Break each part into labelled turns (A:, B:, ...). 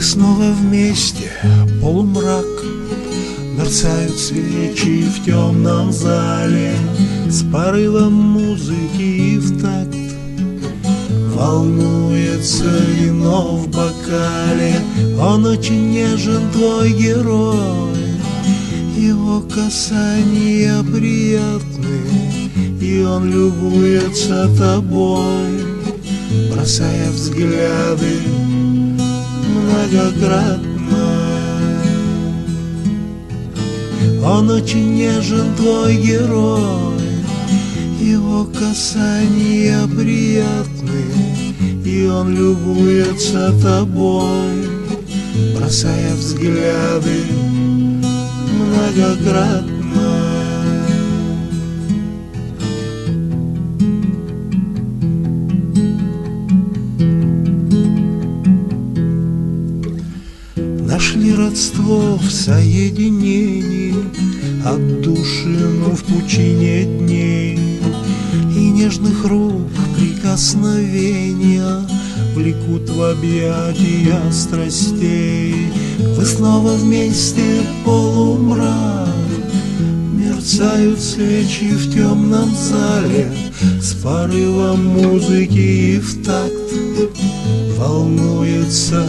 A: снова вместе, полумрак, мерцают свечи в темном зале, с порывом музыки и в такт волнуется вино в бокале. Он очень нежен, твой герой, его касания приятны, и он любуется тобой, бросая взгляды многократно. Он очень нежен, твой герой, его касания приятны, и он любуется тобой, бросая взгляды многократно. Нашли родство в соединении, отдушину в пучине дней, и нежных рук прикосновения влекут в объятия страстей. Вы снова вместе, полумрак, мерцают свечи в темном зале, с порывом музыки и в такт волнуется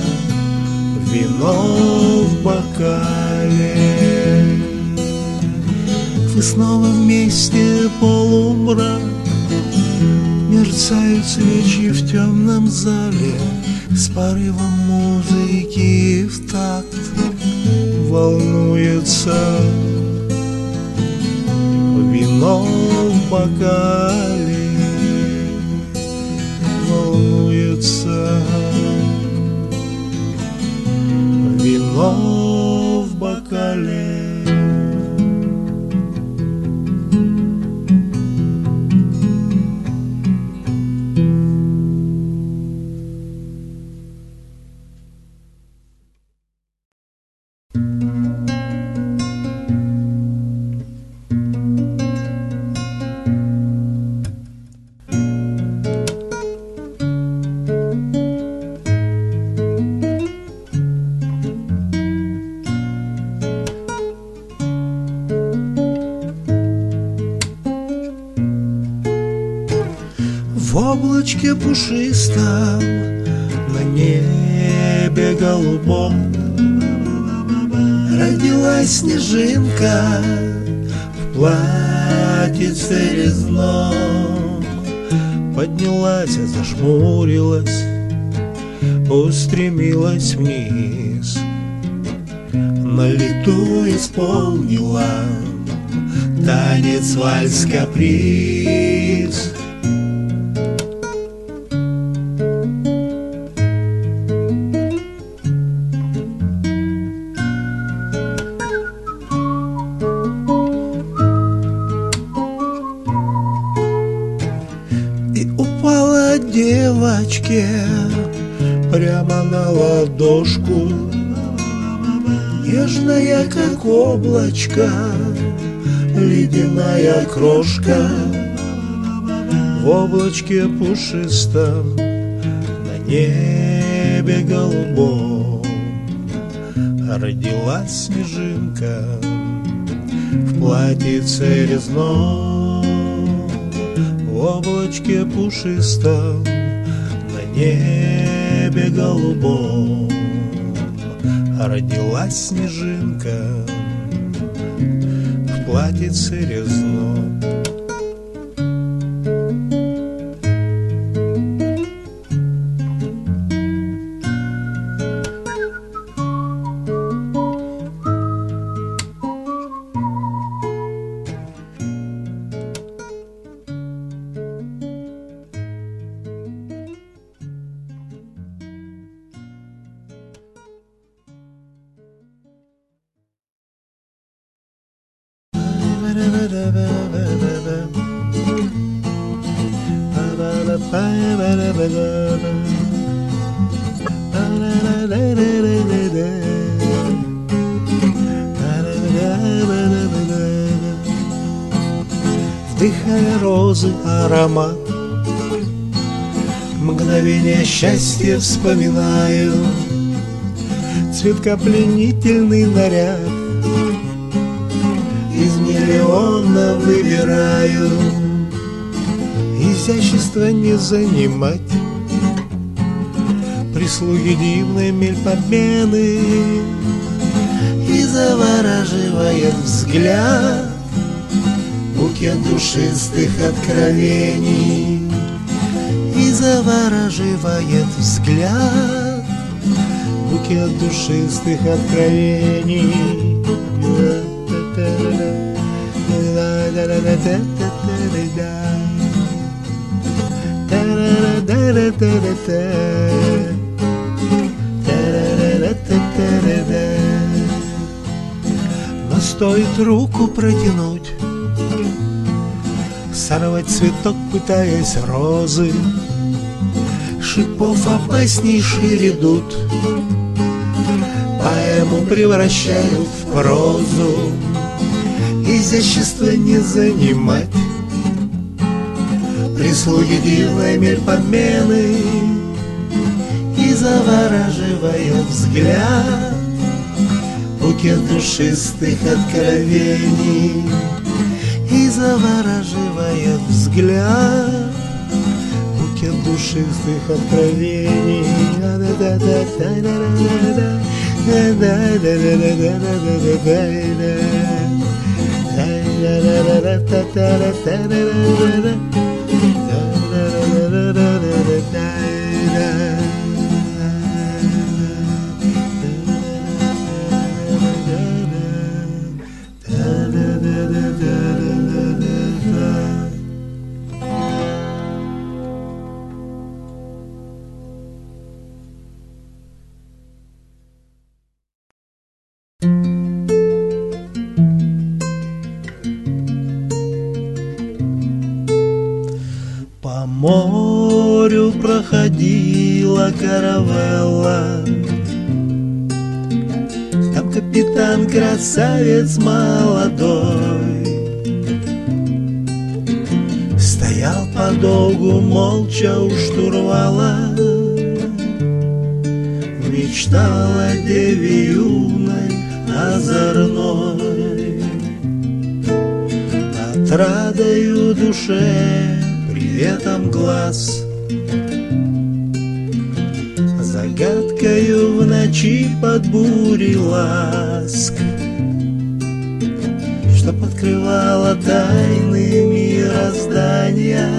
A: вино в бокале. Вы снова вместе, полумрак, мерцают свечи в темном зале, с порывом музыки и в такт волнуется вино в бокале. Волнуется вино в бокале. В облачке пушистом, на небе голубом, родилась снежинка в платьице резном. Поднялась, зажмурилась, устремилась вниз, на лету исполнила танец вальс-каприз. Девочке прямо на ладошку, нежная, как облачко, ледяная крошка. В облачке пушистом, на небе голубом, родилась снежинка в платьице резном. В облачке пушистом, на небе голубом, родилась снежинка в платьице резном. Вдыхая розы аромат, мгновение счастья вспоминаю. цветка пленительный наряд. Из миллионов выбираю, изящество не занимать, прислуги дивной мельпомены, и завораживает взгляд букет душистых откровений, и завораживает взгляд букет душистых откровений. Но стоит руку протянуть, сорвать цветок, пытаясь розы, шипов опаснейший редут, поэму превращают в прозу, изящество не занимать, прислуги дивной мельпомены, и завораживает взгляд букет душистых откровений, и завораживает взгляд букет душистых откровений. По морю проходила каравелла, там капитан красавец молодой стоял подолгу молча у штурвала, мечтал о деве юной озорной, отрадою душе приветом глаз, загадкою в ночи под бурей ласк, что подкрывала тайны мироздания,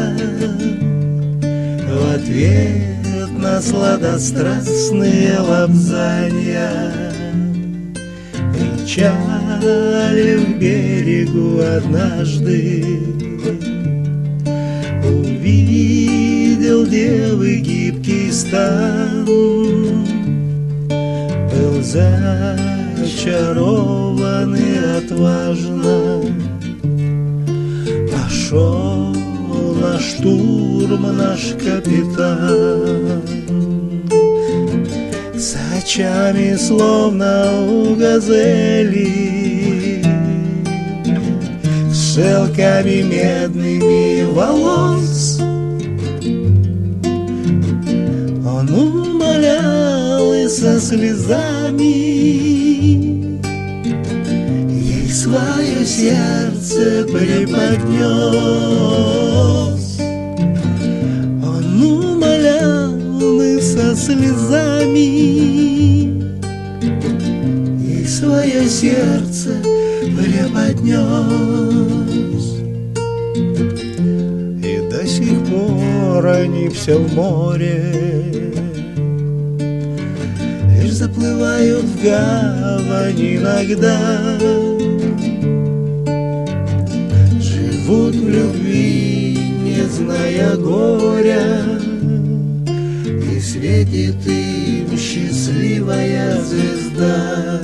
A: в ответ на сладострастные лапзанья. Причалив к берегу однажды, увидел девы гибкий стан, был зачарован и отважно пошел на штурм наш капитан. С очами словно у газели, с шелками медными волос, он умолял и со слезами ей свое сердце преподнес. Он умолял и со слезами ей свое сердце преподнес. И до сих пор они все в море, лишь заплывают в гавань иногда, живут в любви, не зная горя, и светит им счастливая звезда.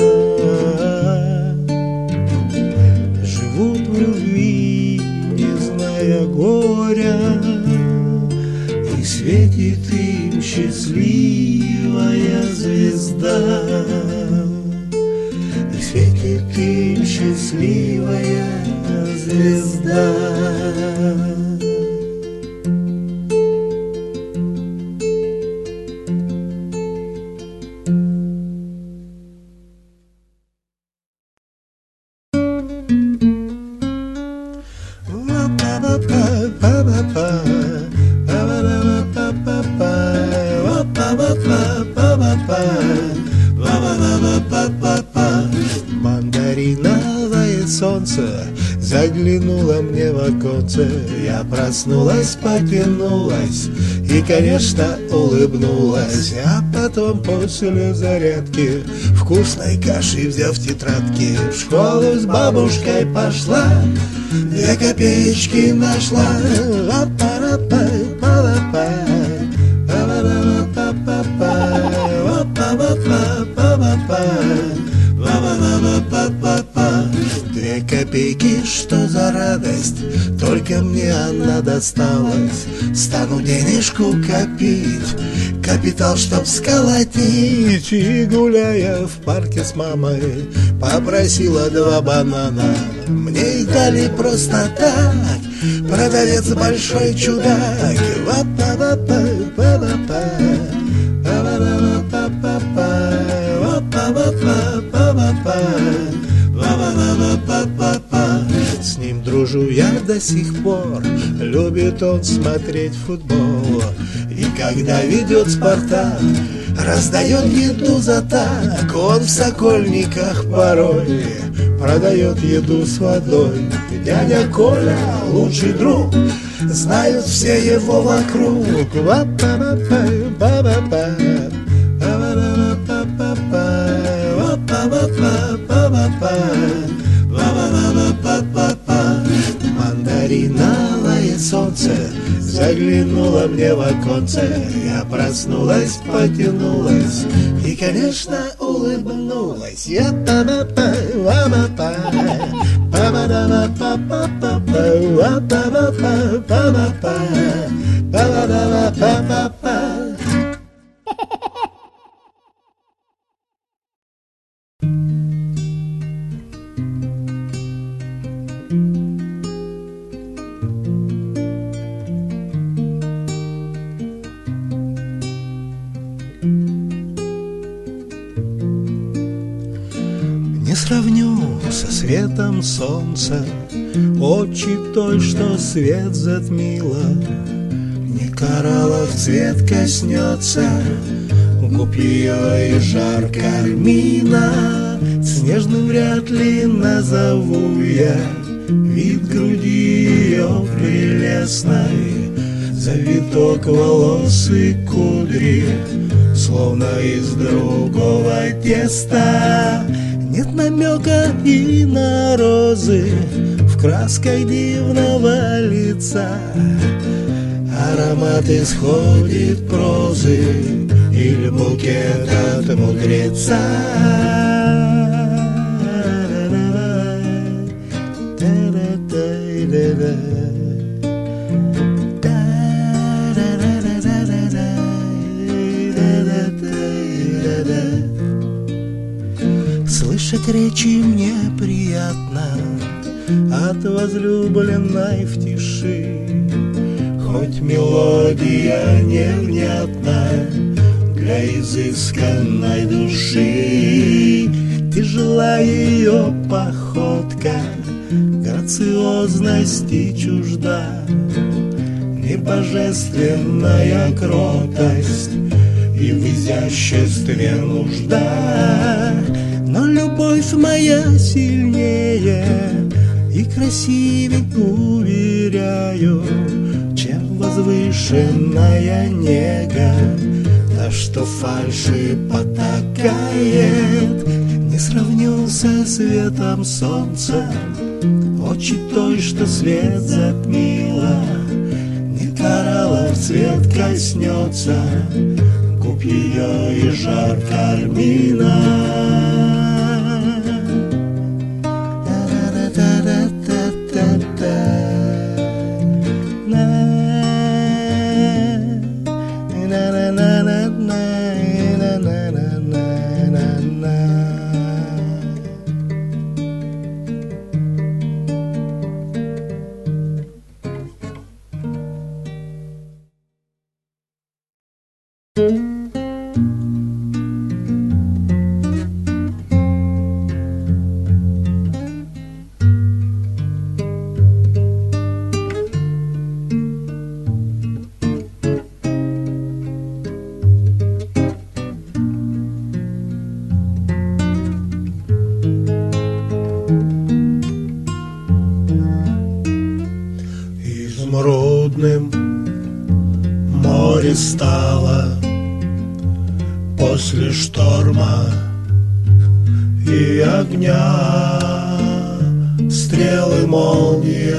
A: Живут в любви, не зная горя, и светит им счастливая звезда. И светит им счастливая звезда. заглянула мне в оконце. Я проснулась, потянулась и, конечно, улыбнулась. А потом после зарядки вкусной каши взяв тетрадки, в школу с бабушкой пошла, 2 копеечки нашла. Две копейки, что за радость, только мне она досталась. Стану денежку копить, капитал, чтоб сколотить. И, гуляя в парке с мамой, попросила 2 банана. Мне их дали просто так, продавец большой чудак. С ним дружу я до сих пор, любит он смотреть футбол. И когда ведет Спартак, раздает еду за так. Он в Сокольниках порой продает еду с водой. Дядя Коля, лучший друг, знают все его вокруг. Мандариновое солнце заглянуло мне в оконце. Я проснулась, потянулась и, конечно, улыбнулась. Я не сравню со светом солнца очи той, что свет затмила. Не кораллов цвет коснется губ ее и жар кармина. Снежным вряд ли назову я вид груди ее прелестной, завиток волос и кудри, словно из другого теста. Нет намека и на розы в красках дивного лица. Аромат исходит прозы или букет от мудреца. Слышать речи мне приятно от возлюбленной в тиши, хоть мелодия невнятна для изысканной души. Тяжела ее походка, грациозности чужда, не божественная кротость и в изяществе нужда. Но любовь моя сильнее и красивее, уверяю, чем возвышенная нега, та, что фальши потакает. Не сравню со светом солнца очи той, что свет затмила. Не кораллов цвет коснется губ ее и жар кармина. Изумрудным море стало после шторма и огня, стрелы, молния,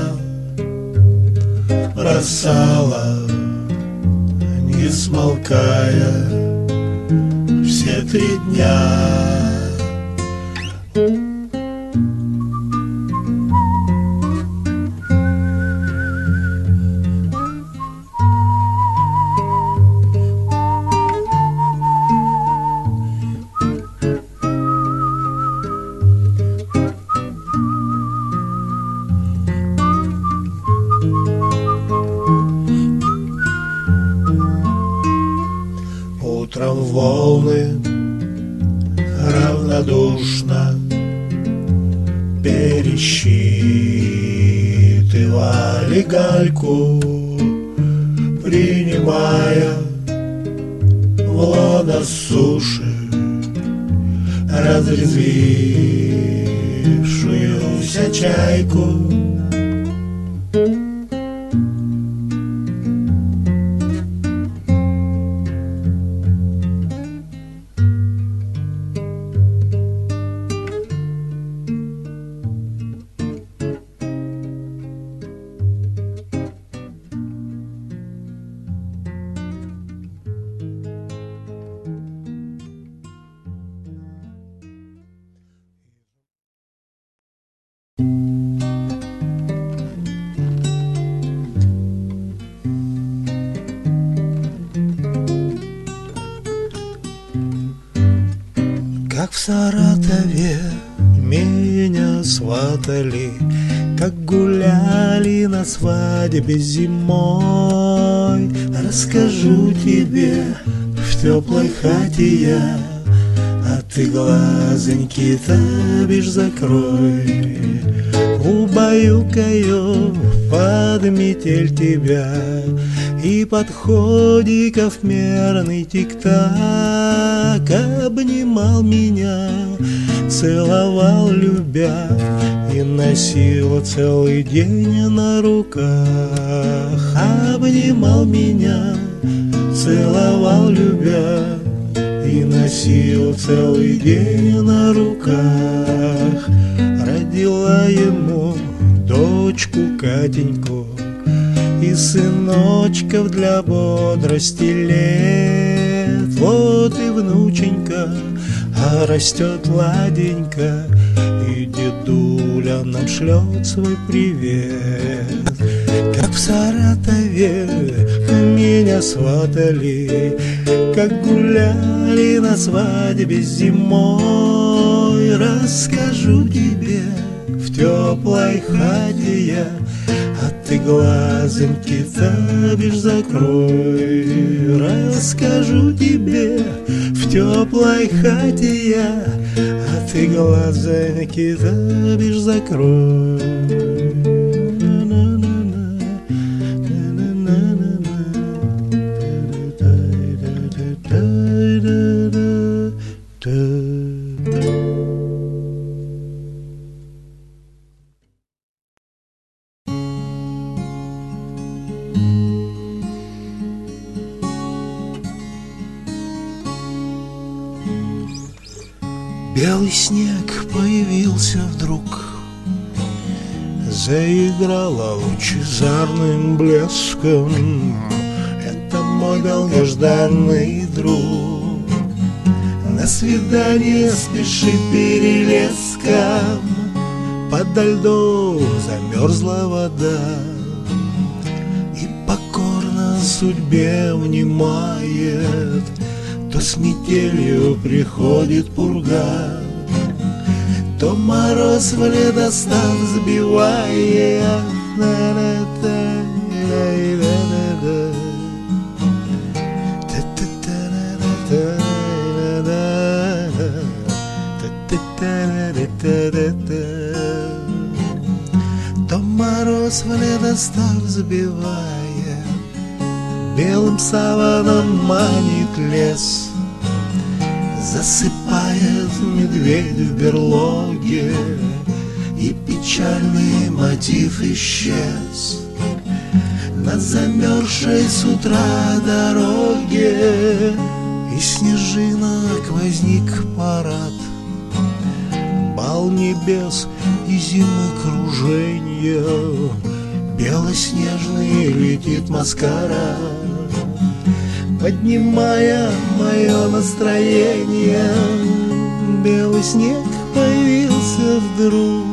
A: бросала, не смолкая, все 3 дня. Утром волны равнодушно пересчитывали гальку, принимая в лоно суши разрезвившуюся чайку. Как в Саратове меня сватали, как гуляли на свадьбе зимой. Расскажу тебе в теплой хате я, а ты глазоньки-то бишь закрой. Убаюкаю под метель тебя, и под ходиков мерный тик-так обнимал меня, целовал, любя, и носил целый день на руках. Обнимал меня, целовал, любя, и носил целый день на руках. Родила ему дочку Катеньку и сыночков для бодрости лет. Вот и внученька, а растет ладенько, и дедуля нам шлет свой привет. Как в Саратове меня сватали, как гуляли на свадьбе зимой. Расскажу тебе в теплой хате я, а ты глазоньки-то бишь закрой. Расскажу тебе в теплой хате я, а ты глазоньки-то бишь закрой. Белый снег появился вдруг, заиграла лучезарным блеском. Это мой долгожданный друг, на свидание спешит перелеском. Подо льдом замерзла вода, и покорно судьбе внимает. То с метелью приходит пурга, то мороз в ледостав сбивает. То мороз в ледостав сбивает, белым саваном манит лес, засыпает медведь в берлоге, и печальный мотив исчез. на замерзшей с утра дороге. Из снежинок возник парад, бал небес и зимы круженья, белоснежный летит маскарад, поднимая мое настроение. Белый снег появился вдруг,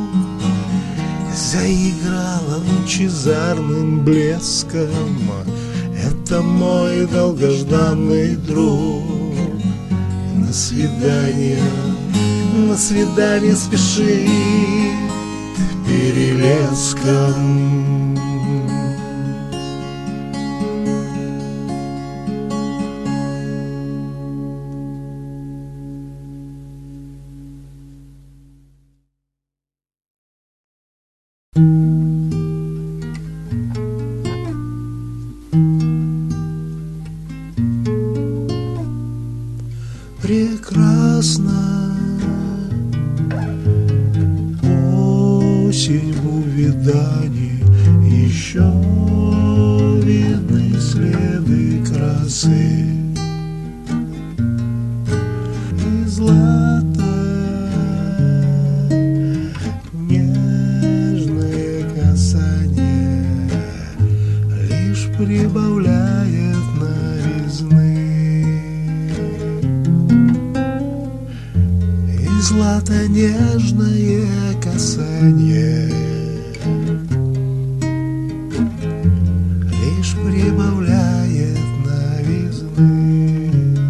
A: заиграла лучезарным блеском. Это мой долгожданный друг. На свидание спешит перелеском. Прекрасна осень в увядании, еще видны следы красы и злато, нежное касание лишь прибавляет новизны. Злато нежное касание лишь прибавляет новизны.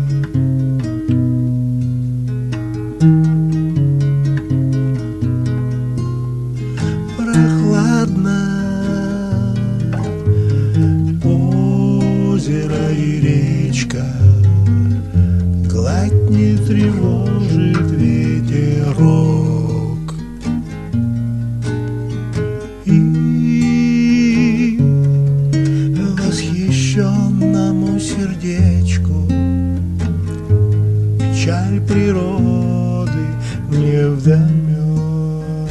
A: Прохладно озеро и речка, гладь не тревожит ветерок, и восхищенному сердечку печаль природы невдомек,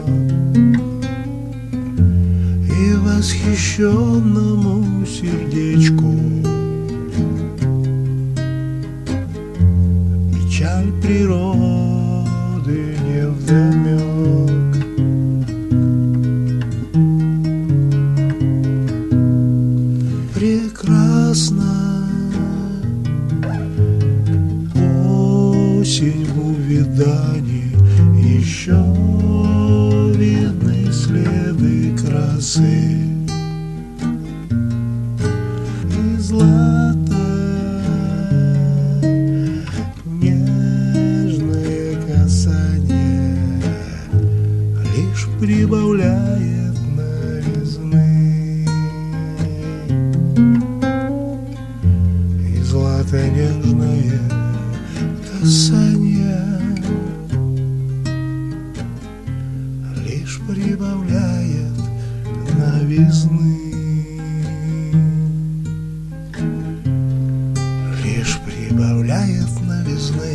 A: и восхищенному сердечку печаль природы невдомек. Прекрасна осень в увядании, еще видны следы красы и злато, нежное касание лишь прибавляет новизны. И злато нежное касание лишь прибавляет новизны. Лишь прибавляет новизны.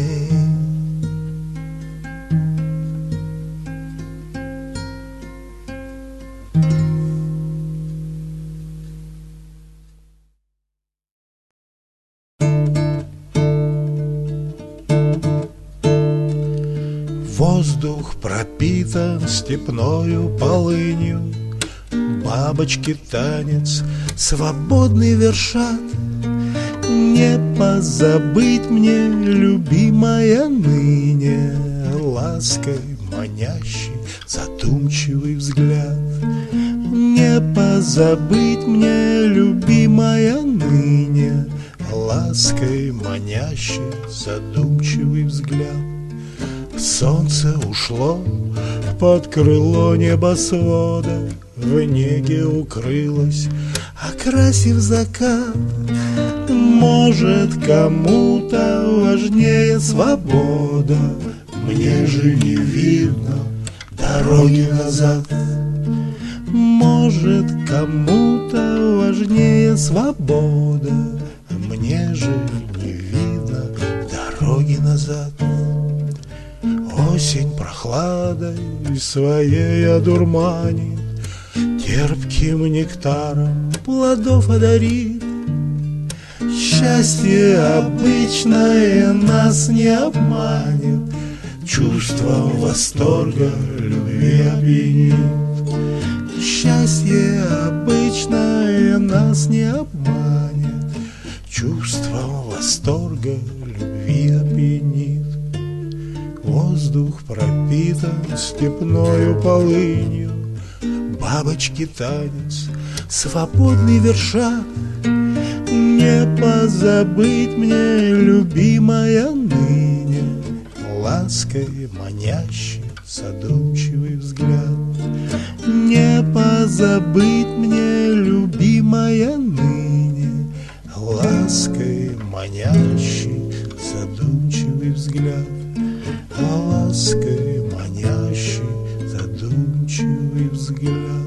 A: Воздух пропитан степною полынью, бабочки танец свободный вершат. Не позабыть мне, любимая, ныне лаской манящий задумчивый взгляд. Не позабыть мне, любимая, ныне лаской манящий задумчивый взгляд. Солнце ушло под крыло небосвода, в неге укрылось, окрасив закат. Может, кому-то важнее свобода, мне же не видно дороги назад. Может, кому-то важнее свобода, мне же не видно дороги назад. Осень прохладой своей одурманит терпким нектаром плодов одарит. Счастье обычное нас не обманет, чувством восторга любви опьянит. Счастье обычное нас не обманет, чувством восторга любви опьянит. Воздух пропитан степною полынью, бабочки танец, свободный вершат. Не позабыть мне, любимая, ныне лаской манящий задумчивый взгляд. Не позабыть мне, любимая, ныне лаской манящий задумчивый взгляд. Лаской манящий задумчивый взгляд.